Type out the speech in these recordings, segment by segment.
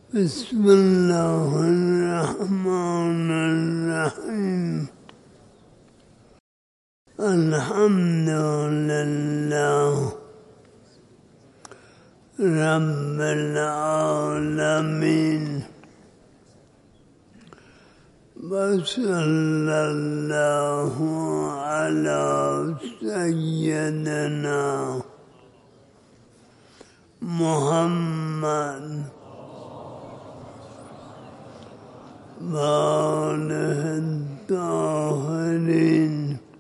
بسم الله الرحمن الرحیم. الحمد لله رب العالمین وصلی الله علی سیدنا محمد و آله الطاهرین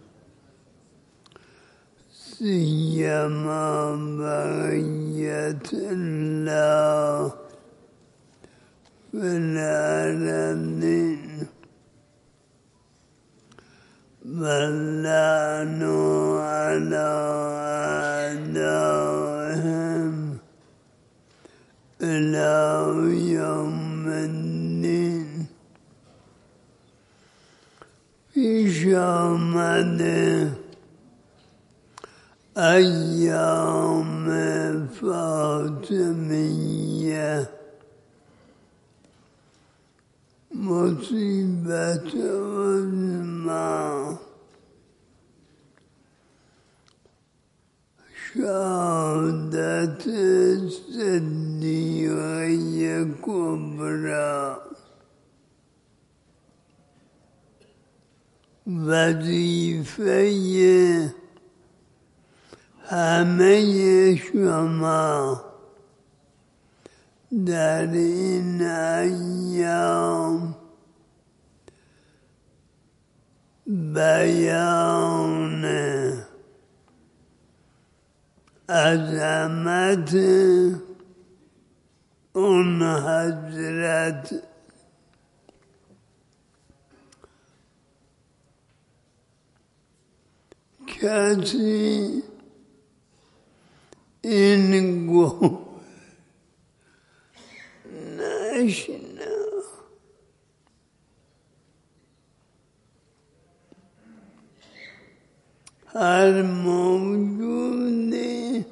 سیما بقیة الله فی العالمین واللعن علی أعدائهم إلی یوم الدین. پیش آمده ایام فاطمیه مصیبت عظمی، شهادت صدیقه کبری، وظیفه همه شما در این ایام بیان عظمت اون حضرت کسی این گفت نشنو هر موجودی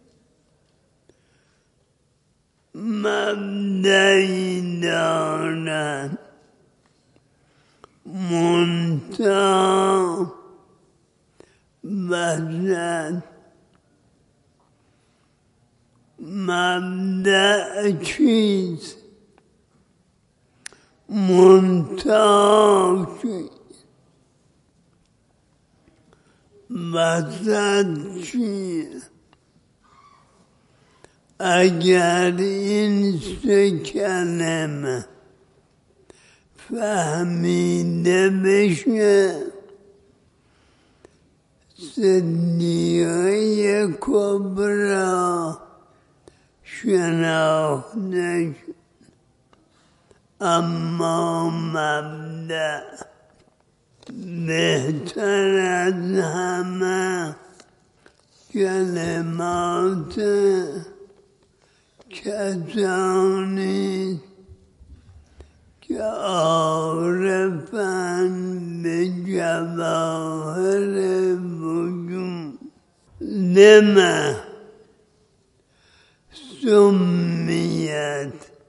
مبدئی دارد منتها وحدت مبدأ چیست؟ منتها چیست؟ وحدت چیست؟ اگر این سه کلمه فهمیده بشه صدیقه کبری شناخته شد. اما مبدأ بهتر از همه کلمات کسانی که عارفند به جواهر وجود. لما سمیت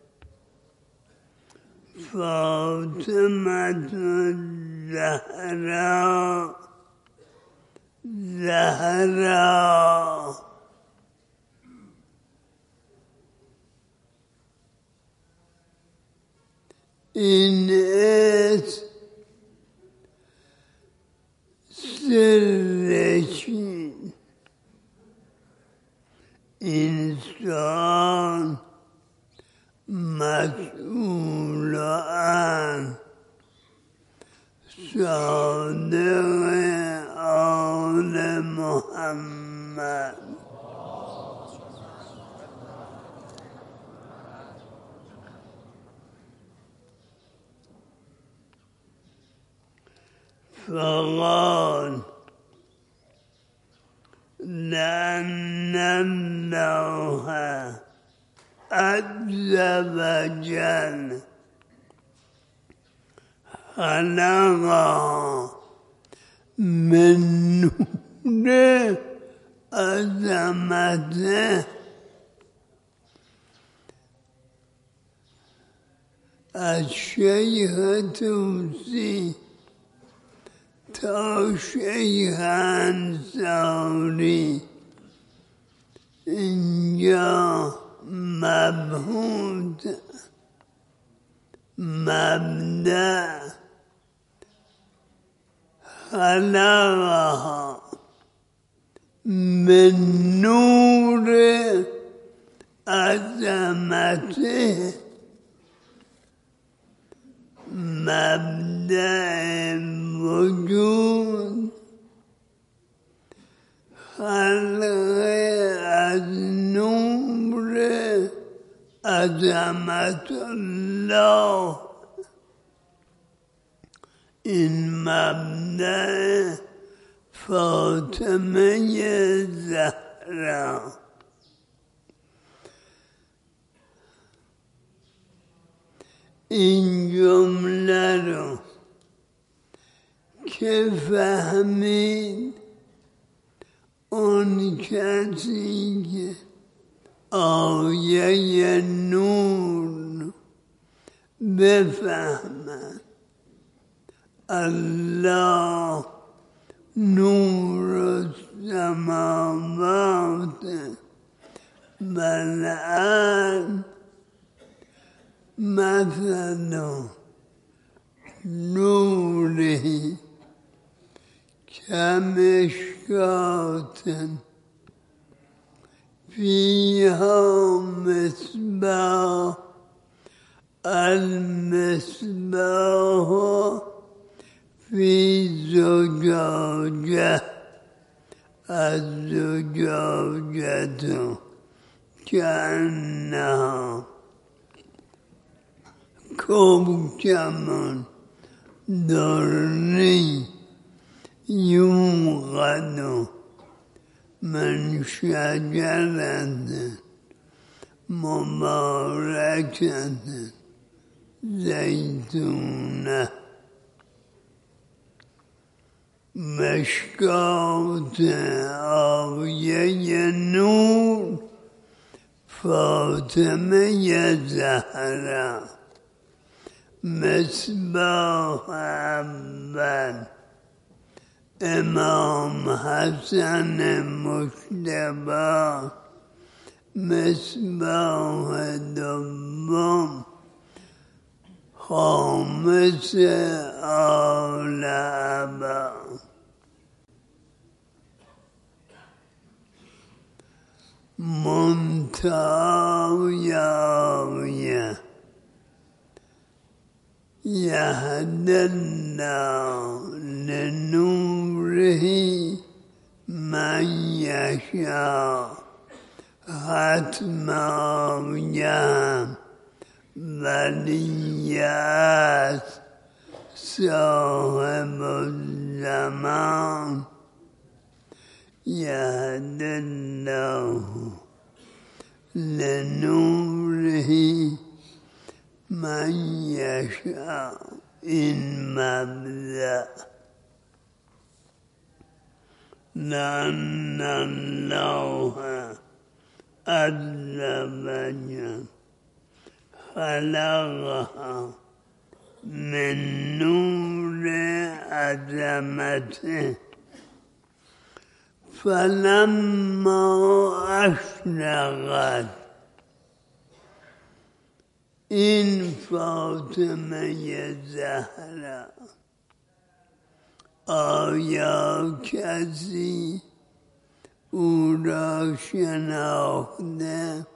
فاطمة الزهراء زهراء؟ این اسم سرشی، این سؤال مسئولان صادق آل محمد فقال لأن الله عز وجل خلق من نور عظمته از شیخ توسی تا شیخ انصاری اینجا مبهوت مبدأ خلقها من نور عظمته مبدأ وجود خلق از نور عظمت الله این مبدأ فاطمه زهرا این جمله رو که فهمید اون کسی که آیه نور بفهمد الله نور السماوات والارض مثل نوره كمشكاة فيها مصباح المصباح في زجاجة الزجاجة كأنها كوكب دري يوقد من شجرة مباركة زيتونة مشكاة آية نور فاطمه زهرا مصباح اول امام حسن مجتبی مصباح دوم خامس آل ابا منتهی يهدي الله لنوره من يشاء ختما يهم وليات صاحب الزمان يهدي الله لنوره من يشاء این مبدأ لأن الله عز وجل خلقها من نور عظمته فلما أشرقت این فاطمه زهرا آیا کسی او را شناخته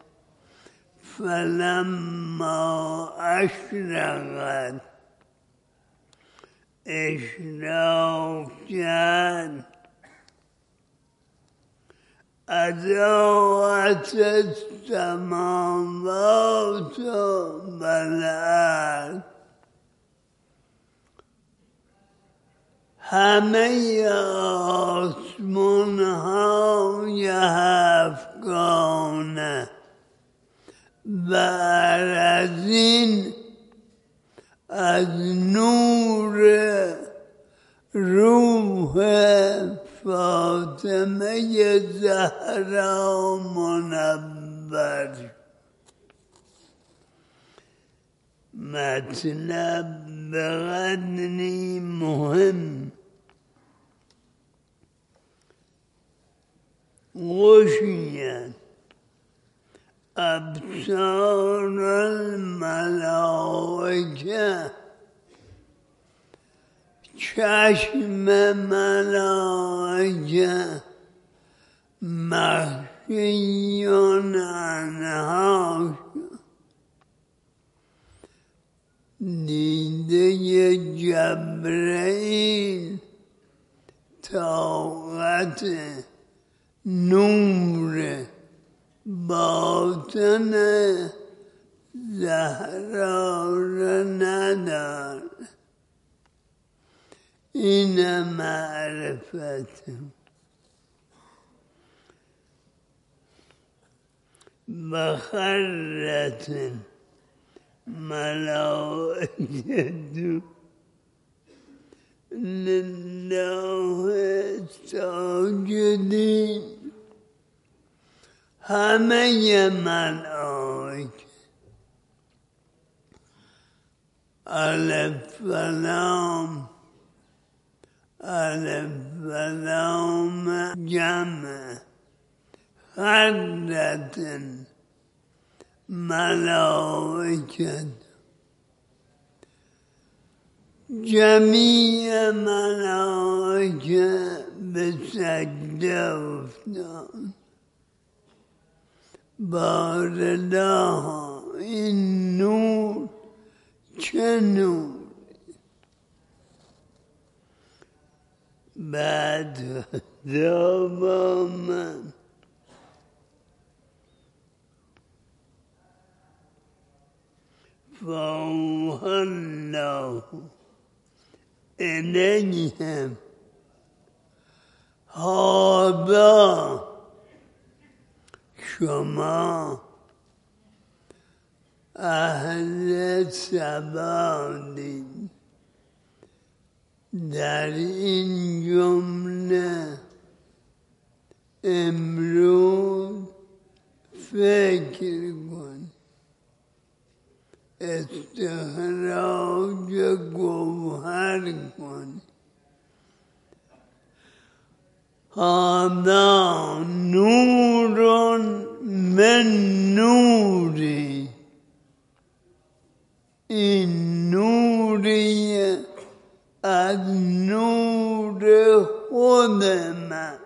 فلما اشرقت اشراق کرد اضاءت السماوات والارض همه آسمان های هفتگانه برازین از نور روح فاطمه زهرا منور مطلب به قدری مهم غشیت ابصار الملائکه چشم ملائکه مخشیون عنها دیده جبرئیل طاقت نور باطن زهرا را ندارد. این معرفت بخرت ملائکة لله ساجدین همه ملائکه الف و لام جمع خرت ملائکة جمیع ملائکه به سجده افتاد. باردها این نور چه نور. بعد با من فاوحی الله الیهم هذا شما اهل سوادید در این جمله امروز فکر کن استخراج گوهر کن. هذا نور من نوری این نوری از نور خود من.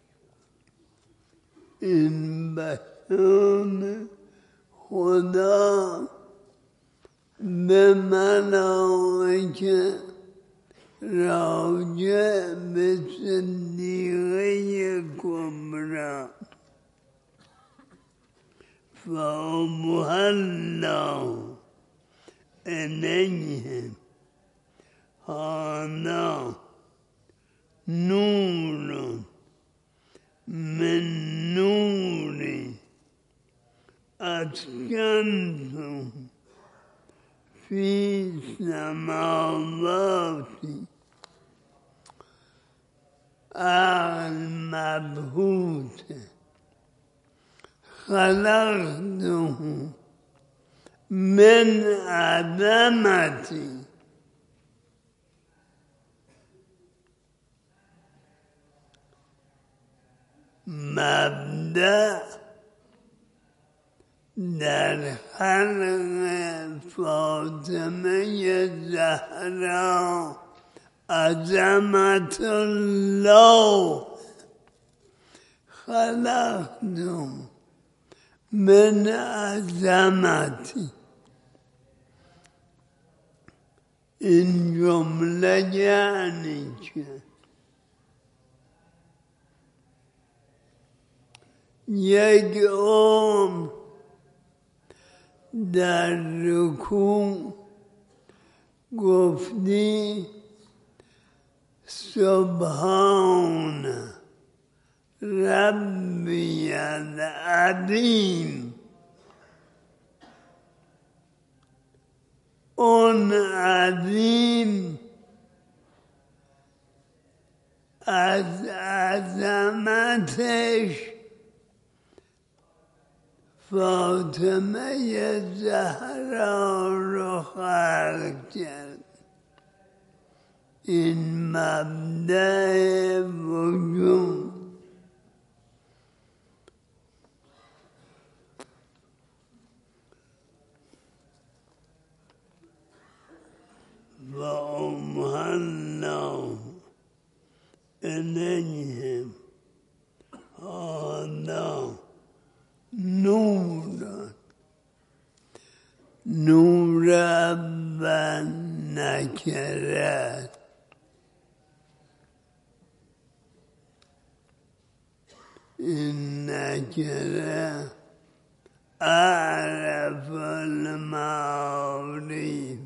این بیان خدا به ملائکه راجع به صدیقه کبری فاوحی الله الیهم هذا نور من نوری اسکنته فی السماوات المبهوت خلقته من عظمتی مبدأ در خلق فاطمه زهرا عظمت الله خلقته من عظمتی. این جمله یعنی که یک عمر در رکوع گفتی سبحان ربی العظیم. اون عظیم از عظمتش فاطمه زهرا رو خلق کرد. این مبدأ وجود و اوحینا الیهم هذا نور اول نکرد. این نکره اعرف المعارف.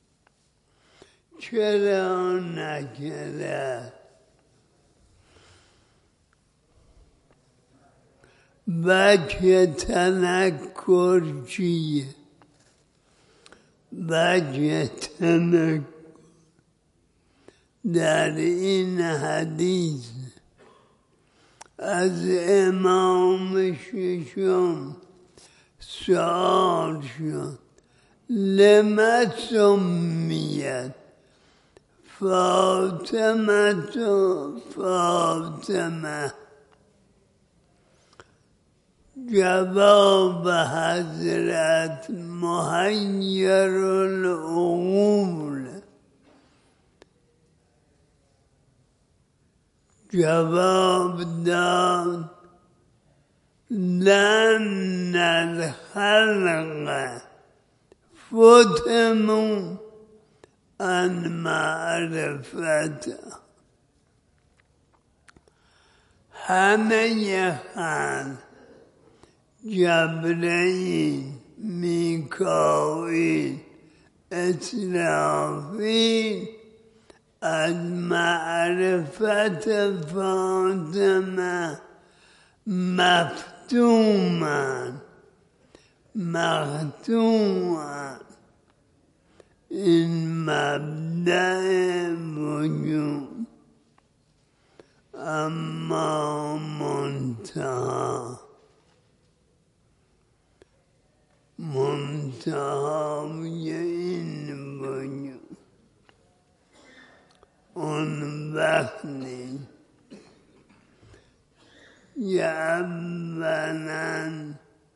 چرا نکره؟ وجه تنکر چیه؟ وجه تنکر در این حدیث از امام ششم سؤال شد لما سمیت فاطمه؟ جواب حضرت محیر العقول. جواب داد لأن الخلق فتنوا عن معرفته. همه خلق جبرئیل، میکائیل، اسرافیل از معرفت فاطمه مفتونن. این مبدأ وجود. اما منتهای این وجود اون وقتی اولاً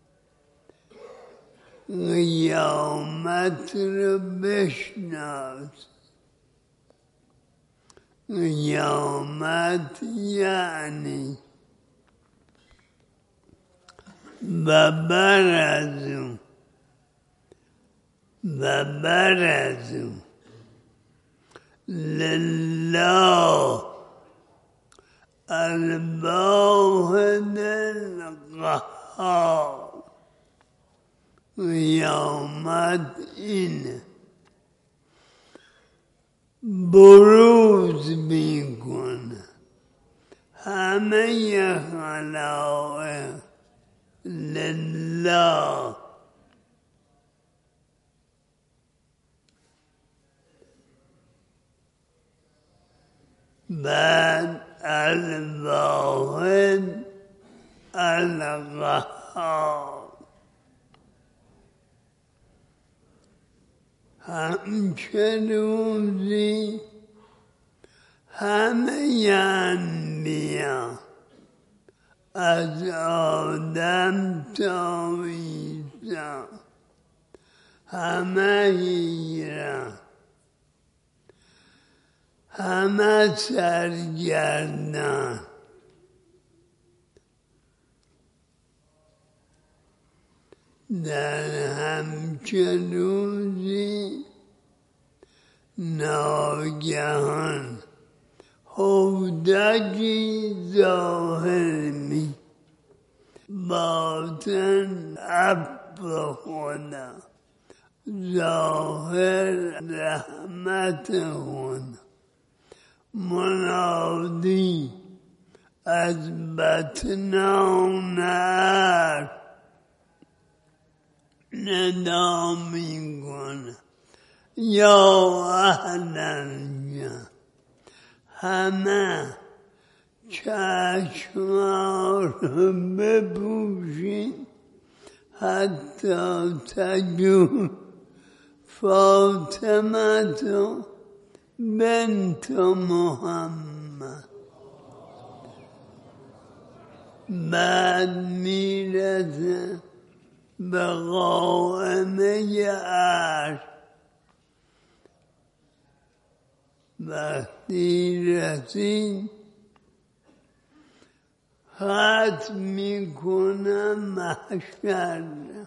قیامت رو بشناس. قیامت یعنی و برزو لله الواحد القهار. قیامت اینه، بروز میکنه همه خلائق لله. بعد الواحد القهار. همچه روزی همه انبیا از آدم تا عیسی همه ایران، همه سرگردان. در همچه روزی ناگهان هودجی ظاهر می، باطن عفو خدا، ظاهر رحمت خدا. منادی از بطنان عرش ندا میکنه یا اهل الجنة. همه چشما رو بپوشید، حتی تجور فاطمه بنت محمد. بعد میرسه به قائمه عرش. وقتی رسید ختم میکنه محشر.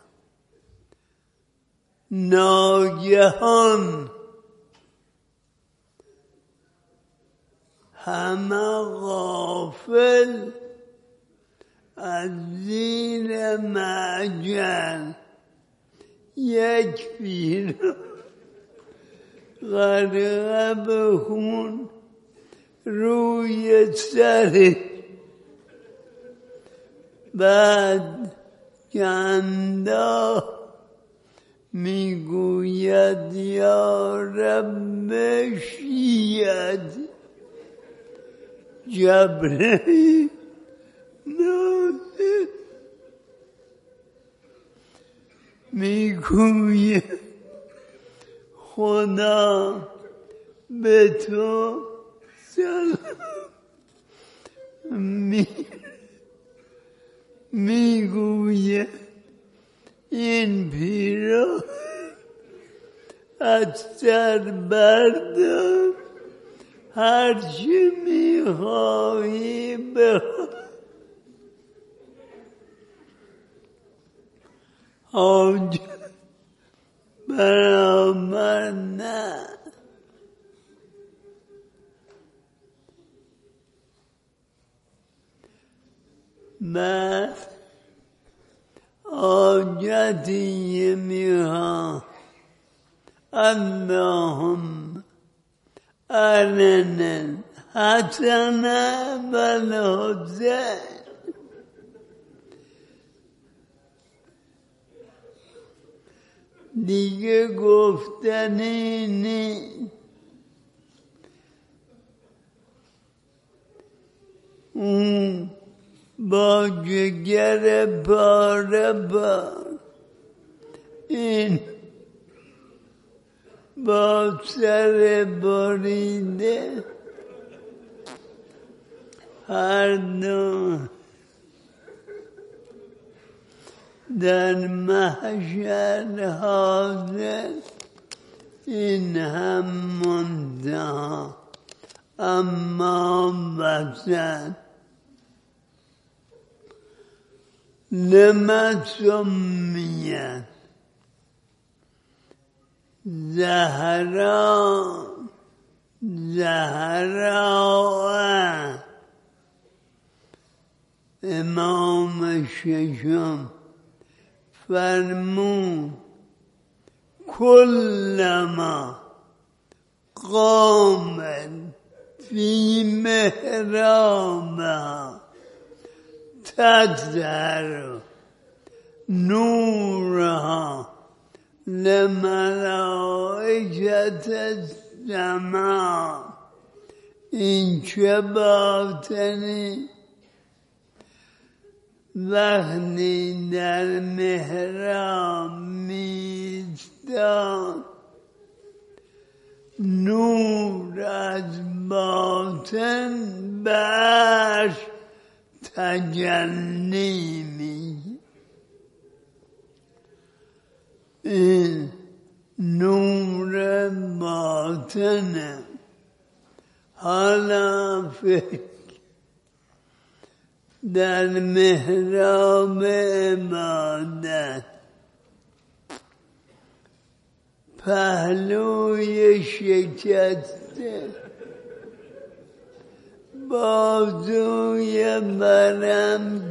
ناگهان همه غافل از زیر معجل یک پیر غرقه به خون روی سر. بعد کنداخت میگوید یا رب شیعت جبرئیل نازل. میگوید خدا به تو سلام. میگوید این پیرا از سر بردار، هرچی میخواهی بخواه. حاج برابر نه. بعد حاجتی میخواه اللهم ارنا الحسن والحسین. دیگه گفتنی نیست. اون با جگر پاره بار، این با سر بریده، هر دو در محشر حاضر. این هم منتها اما وسط. لما سمیت زهراء امام ششم فرمود کلما قامت فی محرابها تظهر نورها لملائکة السماء. این چه باطنی؟ وقتی در محراب می‌ایستاد نور از باطن به عرش تجلی می. این نور باطنه. حالا فکر در محراب عبادت پهلوی شکسته، بازوی برم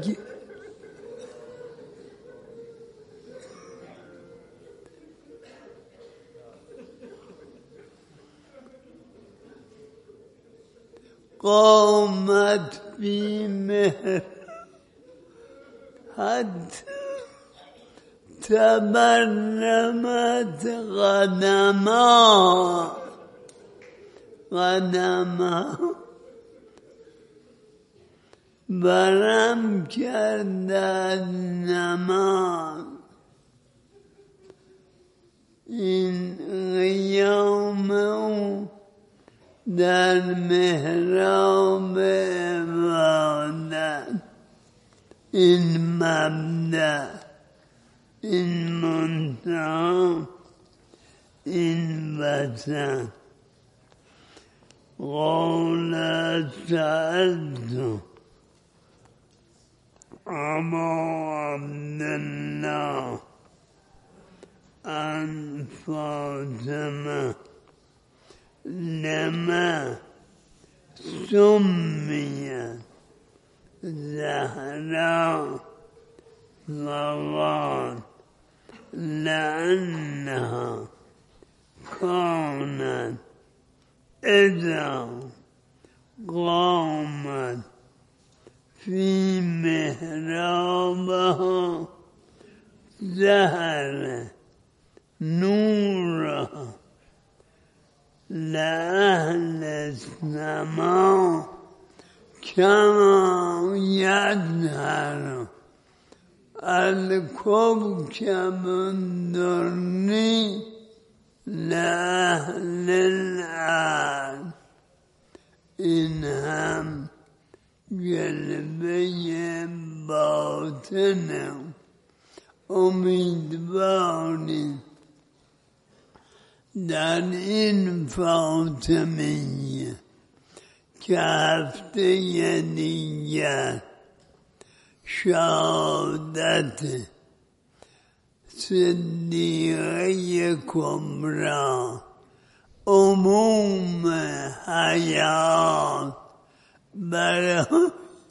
قامت بی مهر حتی تبرمت قدما برم کرد از نماز. این قیام او در محراب عبادت، این مبدأ، این منتهی، این وطن. قول سألت أبا عبد الله عن فاطمة لما سميت زهراء، فقال لأنها كانت إذا قامت في محرابها ظهر نورها لأهل السماء كما يظهر الكوكب الدري لأهل الأرض. این هم جلوه باطن امیدواریم در این فاطمیه که هفته دیگر شهادت صدیقه کبری عموم حیات برای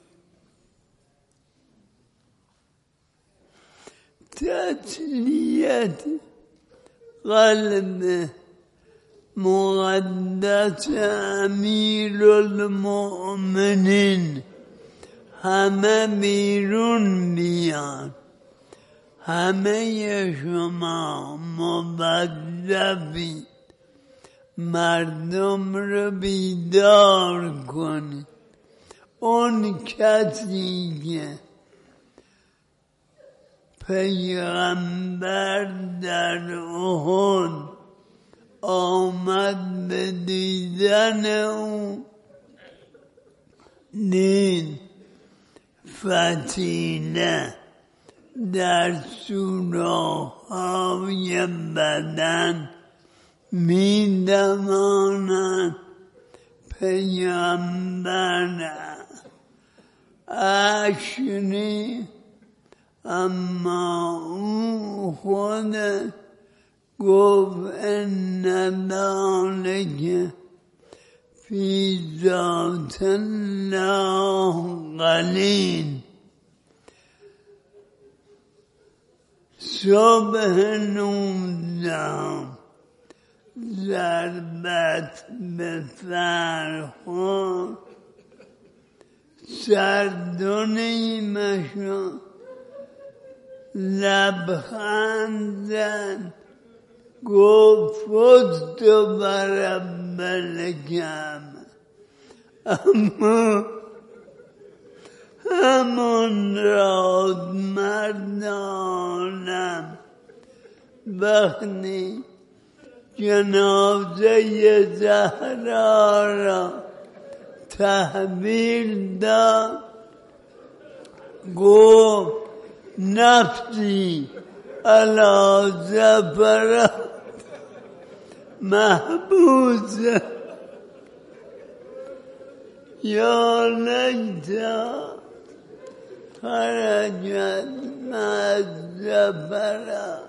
تسلیت قلب مقدس امیرالمؤمنین همه بیرون بیان، همه شما موظفید مردم رو بیدار کنید. اون کسی که پیغمبر در احد آمد به دیدن او، دید فتیله در سوراخ‌های بدن می‌دواند. پیغمبر اشری، اما او خود گفت ان ذلک فی ذات الله قلیل. صبح 19 ضربت به فرخ سردونی شد، لبخند زد، گفت فزت برب الکعبه. اما همون راد مردانم وقتی جنازه زهرا را تحویل داد، گفت نفسی علی زفرت محبوسه یا لیتا خرجت مع الزفرت.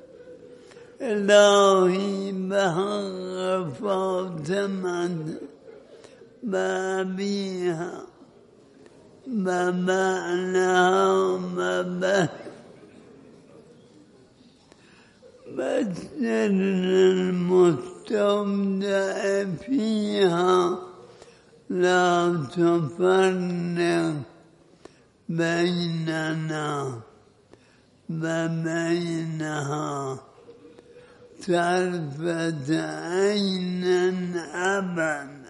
الهی به حق فاطمه و ابیها و معناها و بسر المستودع فيها لا تفرق بيننا وبينها طرفة عين أبدا.